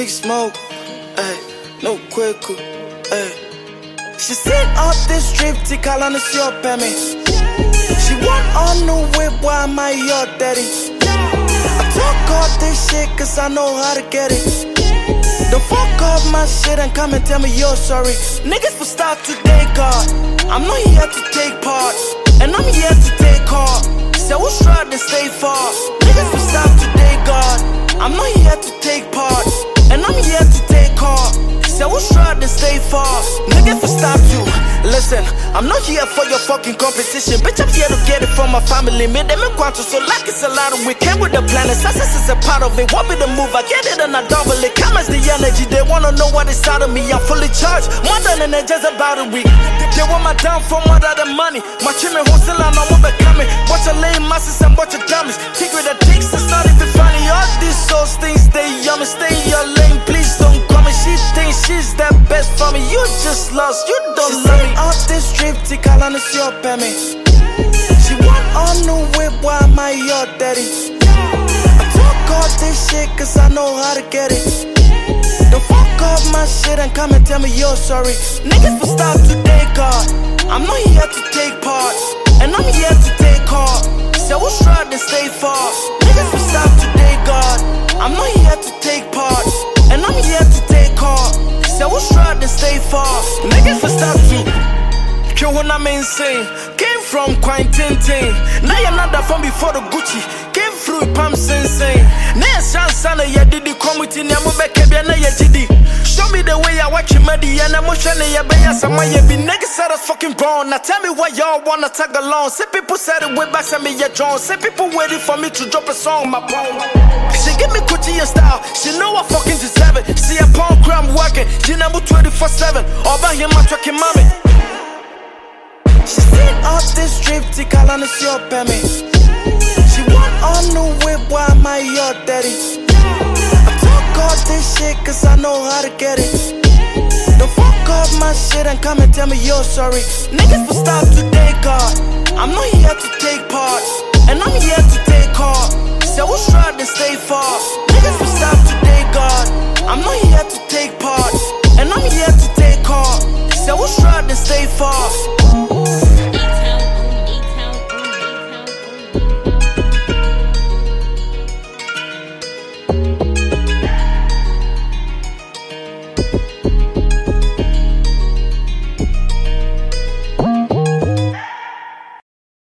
big smoke, ayy, no quicker, ayy. She seen up this trip, call on the shop at me. She want on the whip, why am I your daddy? I talk all this shit cause I know how to get it. Don't fuck up my shit and come and tell me you're sorry. Niggas for start today, God. I'm not here to take part, and I'm here to take heart. So we'll try to stay far. Niggas for start today, God. I'm not here to take part, and I'm here to take heart. So we'll try to stay far. Niggas for stop you. Listen, I'm not here for your fucking competition. Bitch, I'm here to get it from my family. Me, them in Guanto, so like it's a lot of we came with the plan. Success is a part of it. What be the move? I get it and I double it. Come as the energy. They wanna know what is out of me. I'm fully charged. More than an just about a week. They want my downfall more than the money. My chimney hustle and I won't be coming. Watch a lame masses and watch a dummies. Take with the dicks, it's not even funny. All these souls things, they yummy. Stay in your lane, please don't come and she thinks she's that best for me. You just lost, you don't love me. Off this trip, call on the shop at me. She want on the whip, why am I your daddy? I talk all this shit cause I know how to get it. Don't fuck up my shit and come and tell me you're sorry. Niggas for stop today, God. I'm not here to take part, and I'm here to take heart. So we'll try to stay far. Niggas for stop today, God. I'm not here to take part, and I'm here to take heart. So we'll try to stay far. Niggas for stop you. Kill when I'm insane. Came from Quintin. Now you're not that from before the Gucci. Came through Pam Sensei. Next chance, I did the committee. Show me the way I watch your money and I'm trying to be some way. Be niggas said us fucking wrong. Now tell me why y'all wanna tag along. Say people said it way back, send me your John. Say people waiting for me to drop a song, my phone. She give me Gucci and style. She know I fucking deserve it. See a pound crime working. You number 24/7. All by him, my trucking mommy. She seen off this trip, call on the shop at me. She want on the whip, why am I your daddy? I talk all this shit cause I know how to get it. Don't fuck up my shit and come and tell me you're sorry. Niggas for stop today, God. I'm not here to take part, and I'm here to take heart. So we'll try to stay far. Niggas for stop today, God. I'm not here to take part, and I'm here to take heart. So we'll try to stay far.